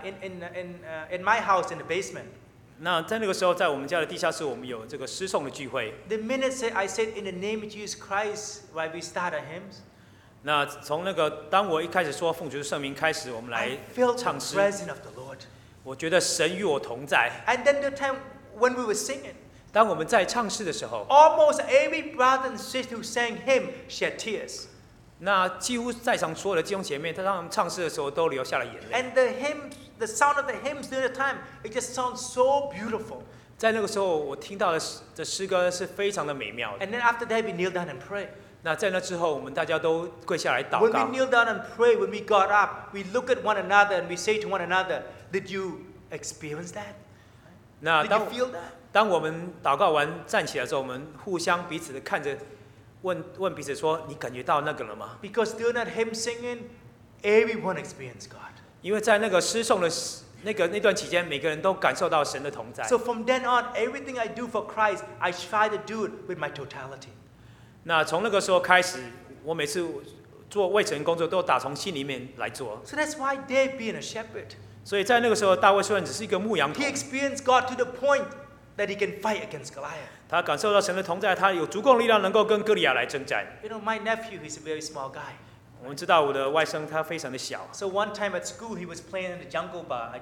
in my house in the basement. 那在那个时候，在我们家的地下室，我们有这个诗颂的聚会。 The minute I said in the name of Jesus Christ, while we start our hymns, 那从那个当我一开始说奉主的圣名开始，我们来 I felt 唱 the 诗， presence of the Lord. 我觉得神与我同在。 And then the time when we were singing, 当我们在唱诗的时候， almost every brother and sister who sang hymn shed tears. 那几乎在场所有的弟兄姐妹，当他们唱诗的时候，都流下了眼泪。 And the sound of the hymns during the time, it just sounds so beautiful. 在那个时候，我听到的诗歌是非常的美妙的。 And then after that, we kneel down and pray. 那在那之后，我们大家都跪下来祷 When 告 we。kneel down and pray, when we got up, we look at one another and we say to one another, "Did you experience that? 那 Did 当 you feel that?" 当我们祷告完站起来之后，我们互相彼此的看着，问彼此说：“你感觉到那个了吗 Because during that hymn singing, everyone experienced God.？” 因为在那个诗颂的那段期间，每个人都感受到神的同在。 So from then on, everything I do for Christ, I try to do it with my totality. 那从那个时候开始，我每次做未成工作都打从心里面来做。 So that's why David being a shepherd, 所以在那个时候，大卫虽然只是一个牧羊童 he，experienced God to the point that he can fight against Goliath. 他感受到神的同在，他有足够的力量能够跟歌利亚来征战。 My nephew, he's a very small guy. 我们知道我的外甥他非常的小， So one time at school, he was playing in the jungle bar,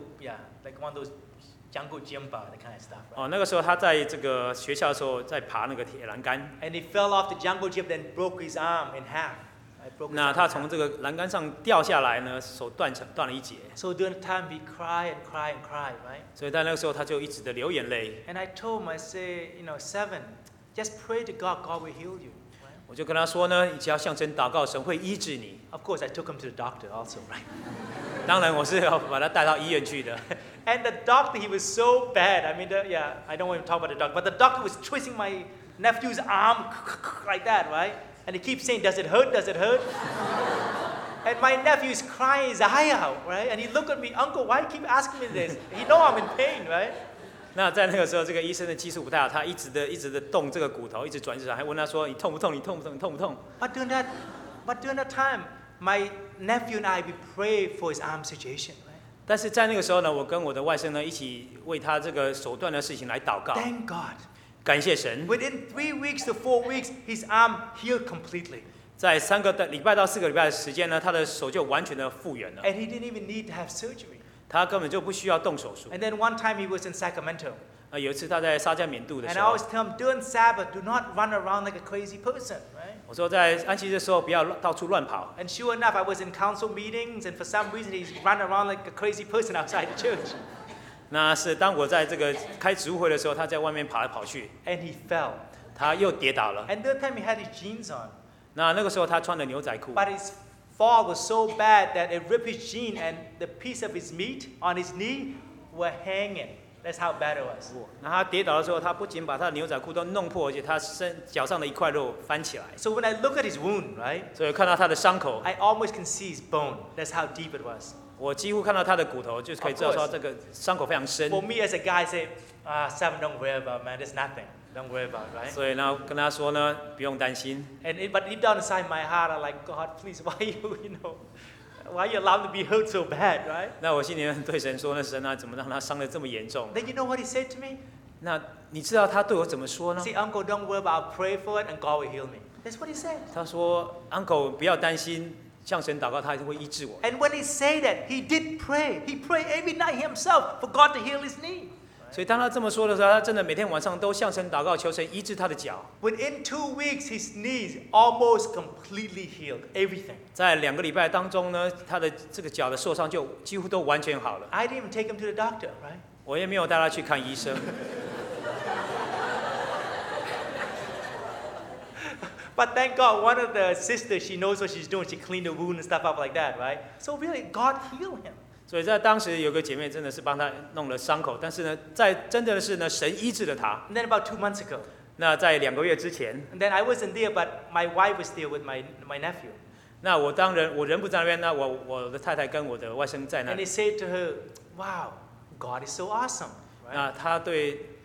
like one of those jungle gym bar, that kind of stuff. Right? 那个时候他在这个学校的时候在爬那个铁栏杆， And he fell off the jungle gym, then broke his arm in half. I broke his 那 arm 他 in 从 half. 这个栏杆上掉下来呢，手断了一截， So during the time, he cried and cried and cried, right? 所以在那个时候他就一直的流眼泪。 And I told him, I say, Seven, just pray to God, God will heal you. Right? 我就跟他说呢，你只要向神祷告，神会医治你。 Of course, I took him to the doctor also, right? 当然我是要把他带到医院去的。 And the doctor, he was so bad. I mean, I don't want to talk about the doctor, but the doctor was twisting my nephew's arm like that, right? And he keeps saying, "Does it hurt? Does it hurt?" And my nephew is crying his eye out, right? And he looked at me, "Uncle, why you keep asking me this? He know I'm in pain, right?" 那在那个时候，这个医生的技术不太好，他一直的动这个骨头，一直转，还问他说：“你痛不痛？你痛不痛？你痛不痛 But during that time, my nephew and I, we pray for his arm situation, right?" 但是在那个时候呢，我跟我的外甥呢一起为他这个手段的事情来祷告， Thank God. 感谢神。 Within 3 weeks to 4 weeks, his arm healed completely. 在3个礼拜到4个礼拜的时间呢，他的手就完全的复原了， And he didn't even need to have surgery. 他根本就不需要动手术。 And then one time he was in Sacramento. 有一次他在沙加缅度的 And 时 I 候 always，tell him, during Sabbath, do not run around like a crazy person, right? 我说在安息日的时候不要到处乱跑。 And sure enough, I was in council meetings, and for some reason, he's run around like a crazy person outside the church. 那是当我在这个开植物会的时候，他在外面跑来跑去， And he fell. 他又跌倒了。 And that time he had his jeans on. 那个时候他穿了牛仔裤， But his fall was so bad that it ripped his jean, and the piece of his meat on his knee were hanging. That's how bad it was. 那他跌倒的时候，他不仅把他的牛仔裤都弄破，而且他脚上的一块肉翻起来， So when I look at his wound, right, 所以看到他的伤口， I almost can see his bone. That's how deep it was. 我几乎看到他的骨头，就是可以知道 Of 说 course. 这个伤口非常深。 For me as a guy, I say, Seven, don't worry about it, man. There's nothing. Don't worry about it, right? 所以呢，跟他说呢，不用担心。 But deep down inside my heart, I'm like, God, please, why why you allow him to be hurt so bad, right? 那我心里面对神说：“那神啊，怎么让他伤得这么严重 Then you know what he said to me? 那你知道他对我怎么说呢 Say, Uncle, don't worry about it. I'll pray for it, and God will heal me. That's what he said. 他说：“Uncle，不要担心，向神祷告，他一定会医治我。” And when he said that, he did pray. He prayed every night himself for God to heal his knee. 所以当他这么说的时候，他真的每天晚上都向神祷告，求神医治他的脚。 Within 2 weeks, his knees almost completely healed. Everything. 在2个礼拜当中呢，他的这个脚的受伤就几乎都完全好了。 I didn't even take him to the doctor, right? 我也没有带他去看医生。 But thank God, one of the sisters, she knows what she's doing. She cleaned the wound and stuff up like that, right? So really, God healed him. 所以在当时有个姐妹真的是帮他弄了伤口，但是呢，真的是呢，神医治了他。 And then about 2 months ago, 那在2个月之前， and then I wasn't there, but my wife was there with my nephew. 那我人不在那边，那我的太太跟我的外甥在那 And he 里。 said to her, wow, God is so awesome, right? 那他对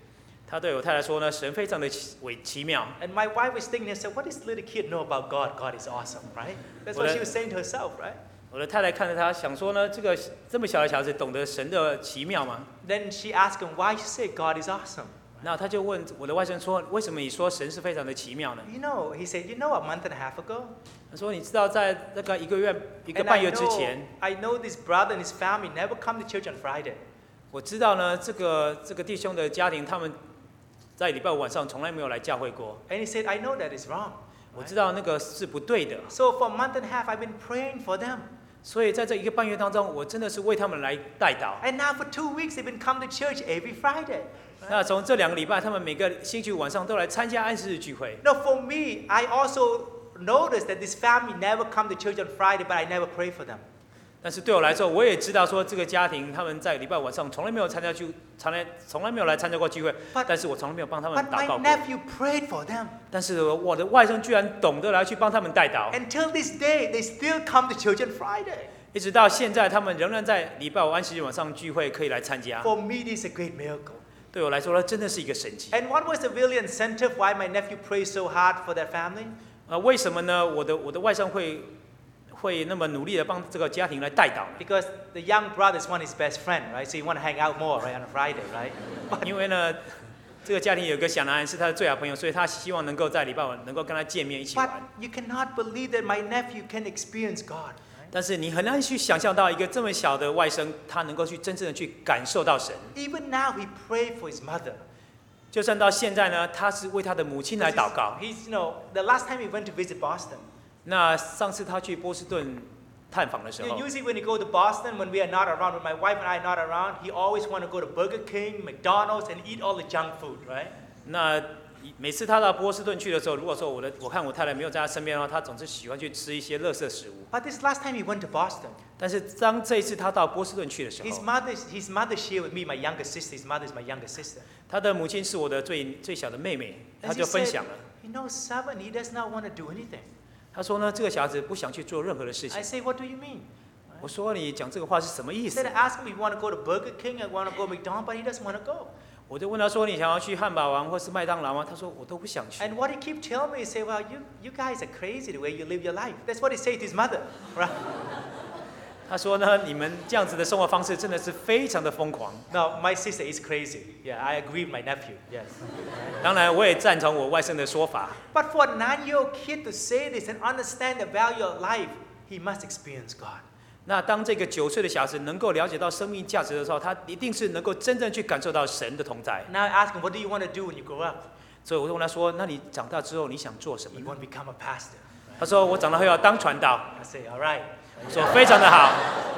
他对我太太说呢，神非常的奇妙。 And my wife was thinking, I said, what does little kid know about God? God is awesome, right? That's what she was saying to herself, right? 我的太太看着他，想说呢，这么小的小孩子懂得神的奇妙吗？ Then she asked him, why you say God is awesome? 那他就问我的外甥说，为什么你说神是非常的奇妙呢？ He said, a month and a half ago, 他说，你知道在那个一个半月之前， I know this brother and his family never come to church on Friday. 我知道呢，这个弟兄的家庭，他们在礼拜五晚上从来没有来教会过。 And he said, I know that is wrong. 我知道那个是不对的。 So for a month and a half, I've been praying for them. 所以在这一个半月当中，我真的是为他们来代祷。 And now for 2 weeks, they've been coming to church every Friday. 那从这2个礼拜，他们每个星期五晚上都来参加安息日聚会。 Now for me, I also noticed that this family never come to church on Friday, but I never pray for them. 但是对我来说，我也知道说这个家庭他们在礼拜晚上从来没有来参加过聚会，但是我从来没有帮他们 But 祷告 my 过。 nephew prayed for them. 但是我的外甥居然懂得来去帮他们代祷， Until this day, they still come to church on Friday. 一直到现在，他们仍然在礼拜五安息日晚上聚会可以来参加。 For me, this is a great miracle. 对我来说呢，真的是一个神迹。 And what was the real incentive why my nephew prayed so hard for that family? 为什么呢？我的外甥会那么努力的帮这个家庭来代祷？ Because the young brothers want his best friend, right? So you want to hang out more, right, on a Friday, right? 因为呢，这个家庭有一个小男孩是他的最好朋友，所以他希望能够在礼拜五能够跟他见面一起 But 玩。 you cannot believe that my nephew can experience God. 但是你很难去想象到一个这么小的外甥，他能够去真正的去感受到神。 Even now, he prayed for his mother. 就算到现在呢，他是为他的母亲来祷告。 He's, the last time he went to visit Boston. 那上次他去波士顿探访的时候， Usually when you go to Boston, when we are not around, when my wife and I are not around, he always want to go to Burger King, McDonald's, and eat all the junk food, right? 那每次他到波士顿去的时候，如果说我看我太太没有在他身边的话，他总是喜欢去吃一些垃圾食物。 But this last time he went to Boston, 但是当这一次他到波士顿去的时 his 候， mother shared with me, my younger sister. His mother is my younger sister. 他的母亲是我的最小的妹妹， And 他 she 就分 said, 享了。 7, he does not want to do anything. 他说呢，这个小孩子不想去做任何的事 I 情。 say, what do you mean? 我说你讲这个话是什么意 He 思 said, I asked him if he want to go to Burger King and want to go to McDonald's, but he doesn't want to go. 我就问他说：“你想要去汉堡王或是麦当劳吗？”他说：“我都不想去。” And what he keep telling me is, say, well, you guys are crazy the way you live your life. That's what he said to his mother, right? 他说呢，你们这样子的生活方式真的是非常的疯狂。 Now, my sister is crazy. Yeah, I agree with my nephew. Yes. 当然，我也赞同我外甥的说法。 But for a 9-year-old kid to say this and understand the value of life, he must experience God. 那当这个9岁的小孩子能够了解到生命价值的时候，他一定是能够真正去感受到神的同在。 Now I ask him, what do you want to do when you grow up? 所以我就问他说：“那你长大之后你想做什么 He 呢 want to become a pastor. ？” 他说：“我长大后要当传道。 I say, all right. ” 我说：“非常的好。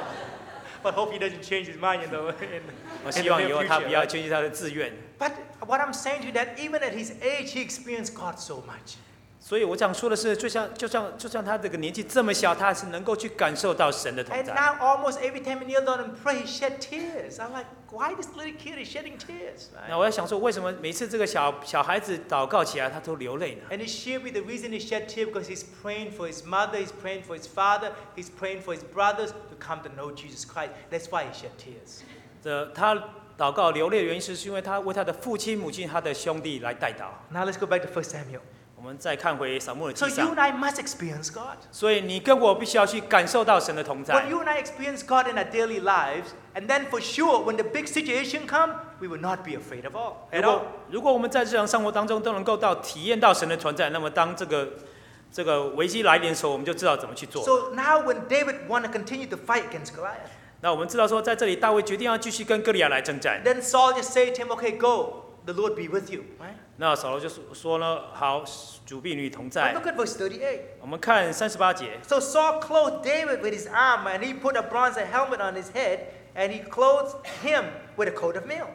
But hope he doesn't change his mind, in 我 the 希望以后 near 他不要 future. 坚持他的志愿。 But what I'm saying to you that even at his age, he experienced God so much. 所以我想说的是，就像他这个年纪这么小，他还是能够去感受到神的同 And 在。 now almost every time he kneel down and pray, he shed tears. I'm like, why this little kid is shedding tears? 那我在想说，为什么每次这个小孩子祷告起来，他都流泪呢？ And he shared me the reason he shed tears because he's praying for his mother, he's praying for his father, he's praying for his brothers to come to know Jesus Christ. That's why he shed tears. 他祷告流泪的原因是因为他为他的父亲、母亲、他的兄弟来代祷。 Now let's go back to 1 Samuel. 我们再看回撒母耳 So 记 you 上 and，I must experience God. 所以你跟我必须要去感受到神的同 When 在。 you and I experience God in our daily lives, and then for sure, when the big situation comes, we will not be afraid of all. 如 At 果 all. 如果我们在日常生活当中都能够体验到神的存在，那么当这个危机来临的时候，我们就知道怎么去做。 So now when David want to continue to fight against Goliath, 那我们知道说，在这里大卫决定要继续跟歌利亚来征战。 then Saul just say to him, okay, go. The Lord be with you. Right? 那扫罗就说呢：“好，主必与你同 But 在。 look at verse 38. ” 我们看38节。 So Saul clothed David with his armor, and he put a bronze helmet on his head, and he clothed him with a coat of mail.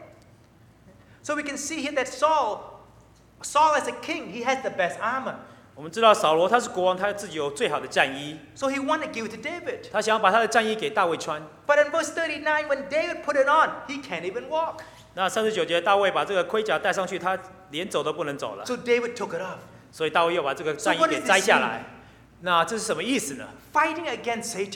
So we can see here that Saul as a king, he has the best armor. 我们知道扫罗他是国王，他自己有最好的战衣， So he wanted to give it to David. 他想要把他的战衣给大卫穿。 But in verse 39, when David put it on, he can't even walk. 那39节，大卫把这个盔甲戴上去，他连走都不能走了， So David took it off. 所以大卫又把这个战衣给摘下来。那这是什么意思呢？ Fighting against Satan,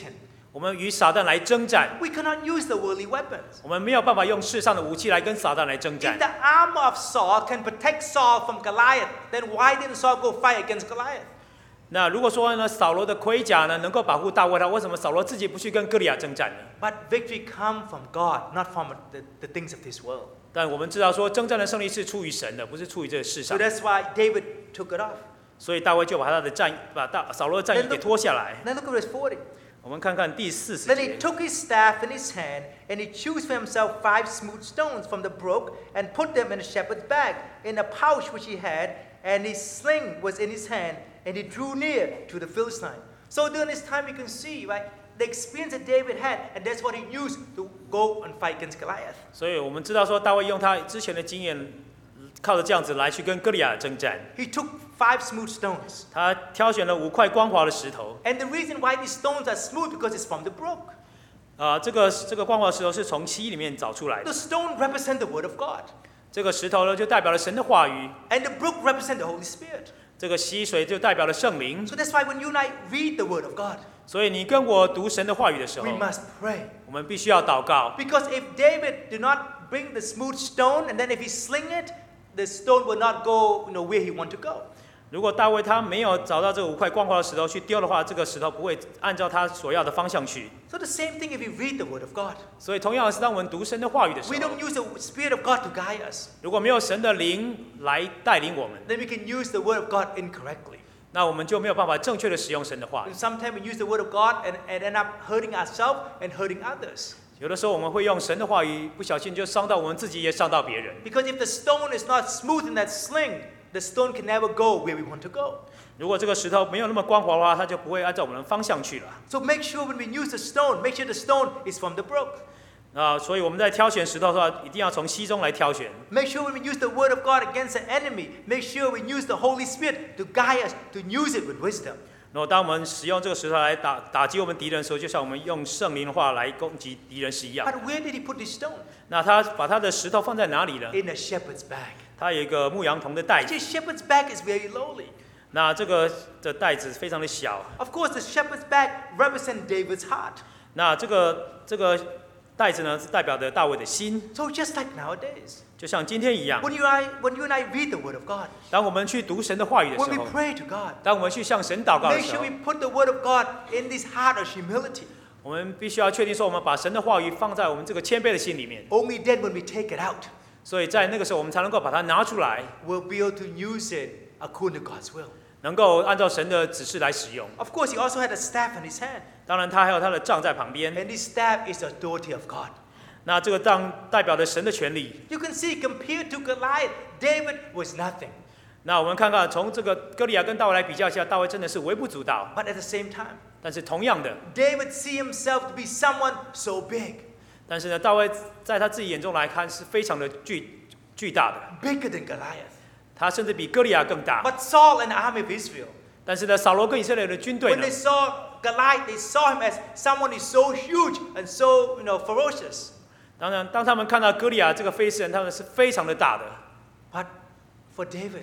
我们与撒旦来征战， We cannot use the worldly weapons. 我们没有办法用世上的武器来跟撒旦来征 If 战。 the armor of Saul can protect Saul from Goliath, then why didn't Saul go fight against Goliath? 那如果说呢，扫罗的盔甲呢能够保护大卫，他为什么扫罗自己不去跟歌利亚征战呢？ But victory comes from God, not from the things of this world. 但我们知道说，征战的胜利是出于神的，不是出于这个世 So 上。 that's why David took it off. 所以大卫就把他的扫罗的战衣给脱下来。 Then look at verse 40. 我们看看第40 Then he 节。 took his staff in his hand, and he chose for himself 5 smooth stones from the brook, and put them in a shepherd's bag, in a pouch which he had, and his sling was in his hand, and he drew near to the Philistine. So during this time, you can see, right, the experience that David had, and that's what he used to go and fight against Goliath. 所以我们知道说，大卫用他之前的经验，靠着这样子来去跟歌利亚征战。 He took 5 smooth stones. 他挑选了5块光滑的石头。 And the reason why these stones are smooth because it's from the brook. 这个光滑石头是从溪里面找出来 The 的。 stone represents the word of God. 这个石头呢，就代表了神的话语； And the brook represents the Holy Spirit. 这个溪水就代表了圣灵。 So that's why when you and I read the word of God, 所以你跟我读神的话语的时候 we，must pray. 我们必须要祷告。 Because if David did not bring the smooth stone, and then if he sling it, the stone will not go, where he want to go. 如果大卫他没有找到这5块光滑的石头去丢的话，这个石头不会按照他所要的方向去。 So the same thing if we read the word of God. 所以同样的是，当我们读神的话语的时 We 候， don't use the Spirit of God to guide us. 如果没有神的灵来带领我们， Then we can use the word of God incorrectly. 那我们就没有办法正确的使用神的话语 And。sometimes we use the word of God and end up hurting ourselves and hurting others. 有的时候我们会用神的话语，不小心就伤到我们自己，也伤到别人。 Because if the stone is not smooth in that sling, the stone can never go where we want to go. 如果这个石头没有那么光滑的话，它就不会按照我们的方向去了。 So make sure when we use the stone, make sure the stone is from the brook. 所以我们在挑选石头的话，一定要从溪中来挑选。 Make sure when we use the word of God against the enemy, make sure we use the Holy Spirit to guide us, to use it with wisdom. 然后当我们使用这个石头来打击我们敌人的时候，就像我们用圣灵的话来攻击敌人是一样。 But where did he put this stone? 那他把他的石头放在哪里呢？ In a shepherd's bag. 他有一个牧羊童的袋子， This shepherd's bag is very lowly. 那这个的袋子非常的小。 Of course, the shepherd's bag represents David's heart. 那这个袋子呢，是代表着大卫的心， So just like nowadays, 就像今天一样。 when you and I read the word of God, 当我们去读神的话语的 when 时 we 候， pray to God, 当我们去向神祷告的 make 时 sure 候 we，put the word of God in this heart of humility. 我们必须要确定说，我们把神的话语放在我们这个谦卑的心里面。 Only then, when we take it out, 所以在那个时候，我们才能够把它拿出来， we'll be able to use it according to God's will. 能够按照神的指示来使用。 Of course, he also had a staff in his hand, 当然，他还有他的杖在旁边， and this staff is the authority of God. 那这个杖代表着神的权利。 You can see, compared to Goliath, David was nothing. 那我们看看，从这个歌利亚跟大卫来比较一下，大卫真的是微不足道。 But at the same time, 但是同样的， David see himself to be someone so big, 但是呢，大卫在他自己眼中来看是非常的巨大的， bigger than Goliath. 他甚至比歌利亚更大。 But Saul and the army of Israel, 但是呢，扫罗跟以色列的军队 when 呢 they，saw Goliath, they saw him as someone who's so huge and so ferocious. 当然，当他们看到歌利亚这个非利士人，他们是非常的大的。 But for David,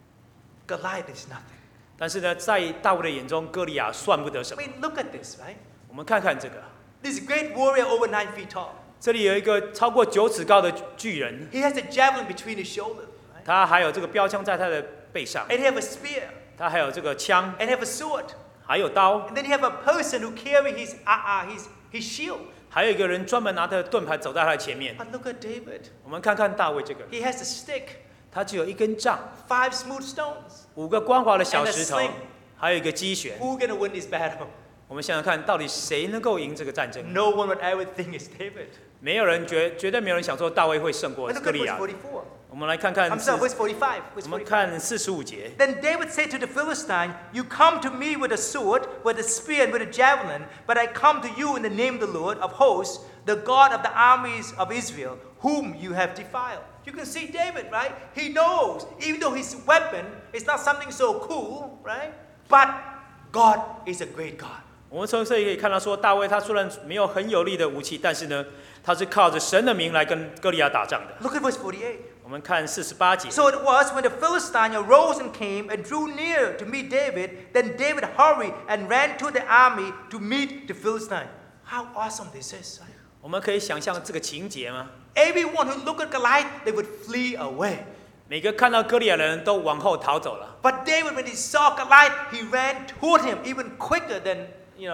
Goliath is nothing. 但是呢，在大卫的眼中，歌利亚算不得什 I 么。 mean, look at this, right? 我们看看这个， This great warrior over 9 feet tall. 这里有一个超过9尺高的巨人， He has a javelin between his shoulders, right? 他还有这个标枪在他的背上， And he have a spear, 他还有这个枪， and have a sword. 还有刀， And then you have a person who carry his shield. 还有一个人专门拿着盾牌走在他的前面。 But look at David. 我们看看大卫这个， He has a stick, 他只有一根杖， 5 smooth stones. 5个光滑的小 And a 石头 sling.， 还有一个击旋。 Who's going to win this battle? 我们想想看，到底谁能够赢这个战争？ No one would ever think it's David. 没有人绝对没有人想说大卫会胜过 But look 歌 at 利 verse 亚。 44. 我们来看看 I'm sorry, verse 45. Verse 我们 45. 看45节。 Then David said to the Philistine, You come to me with a sword, with a spear, and with a javelin, but I come to you in the name of the Lord of hosts, the God of the armies of Israel, whom you have defiled. You can see David, right? He knows, even though his weapon is not something so cool, right? But God is a great God. 我们从这里可以看到说，大卫他虽然没有很有力的武器，但是呢，他是靠着神的名来跟歌利亚打仗的。 Look at verse 48. 我们看48节。 So it was when the Philistine arose and came and drew near to meet David, then David hurried and ran to the army to meet the Philistine. How awesome this is! 我们可以想象这个情节吗？ Everyone who looked at Goliath, they would flee away. 每个看到歌利亚的人都往后逃走了。 But David, when he saw Goliath, he ran toward him even quicker than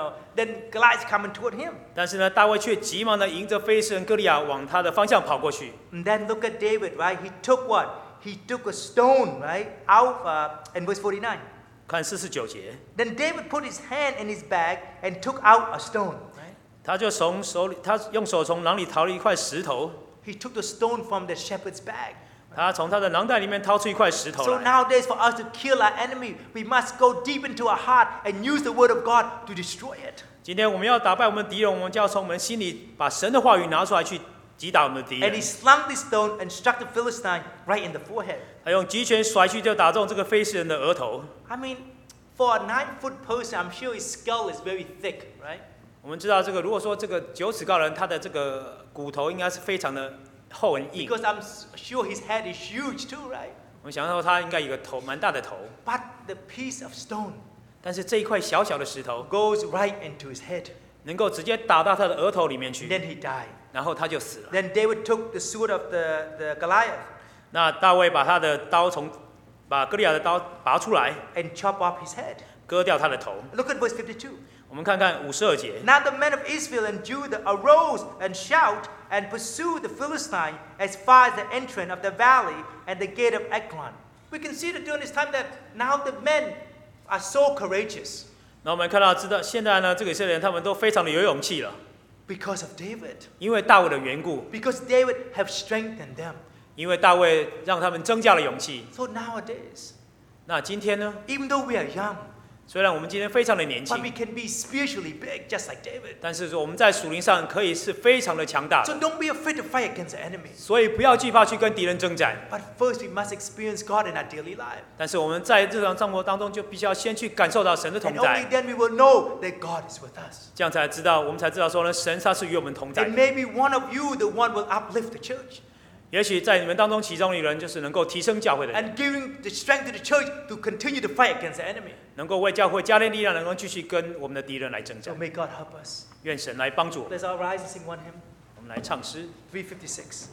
Goliath coming toward him. 但是呢，大卫却急忙的迎着非利士人歌利亚往他的方向跑过去。 And then look at David, right? He took what? He took a stone, right? Out in verse 49. 看49节， Then David put his hand in his bag and took out a stone, right? 他就用手从囊里掏了一块石头， He took the stone from the shepherd's bag. 他从他的囊袋里面掏出一块石头 So 来。 nowadays, for us to kill our enemy, we must go deep into our heart and use the word of God to destroy it. 今天我们要打败我们的敌人，我们就要从我们心里把神的话语拿出来去击打我们的敌 And 人 he。slung this stone and struck the Philistine right in the forehead. 他用击拳甩去，就打中这个非利士人的额头。 I mean, for a 9-foot person, I'm sure his skull is very thick, right? 我们知道这个，如果说这个9尺高的人，他的这个骨头应该是非常的厚很硬。 Because I'm sure his head is huge too, right? 我们想到他应该有个头蛮大的头， But the piece of stone 但是这一块小小的石头 goes right into his head. 能够直接打到他的额头里面 And 去， then he died. 然后他就死了。 Then David took the sword of the Goliath 那大卫把他的刀把歌利亚的刀拔出来， and chop off his head. 割掉他的头。 Look at verse 52. 我们看看52节。 Now the men of Israel and Judah arose and shout and pursued the Philistine as far as the entrance of the valley and the gate of Ekron. We can see that during this time that now the men are so courageous 那我们看到，知道现在呢，这个以色列人他们都非常的有勇气了， because of David. 因为大卫的缘故， Because David have strengthened them. 因为大卫让他们增加了勇气。 So nowadays, 那今天呢， even though we are young, 虽然我们今天非常的年 but we 轻， can be spiritually big just like David. 但是说我们在属灵上可以是非常的强大 So 的， don't be afraid to fight against the enemy. 所以不要惧怕去跟敌人征战。 But first we must experience God in our daily life. 但是我们在日常生活当中，就必须要先去感受到神的同 And only 在， then we will know that God is with us. 这样我们才知道说呢，神他是与我们同在 And 的。 maybe one of you, the one will uplift the church 也许在你们当中，其中一人就是能够提升教会的人， and giving the strength to the church to continue to fight against the enemy. 能够为教会加添力量，能够继续跟我们的敌人来征 So 战。 may God help us. 愿神来帮助我们。 Let's all rise and sing one hymn. 我们来唱诗 356.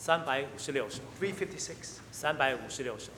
356首 356. ，356首。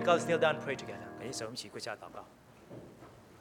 God, let's kneel down and pray together. 感谢神，我们一起跪下祷告。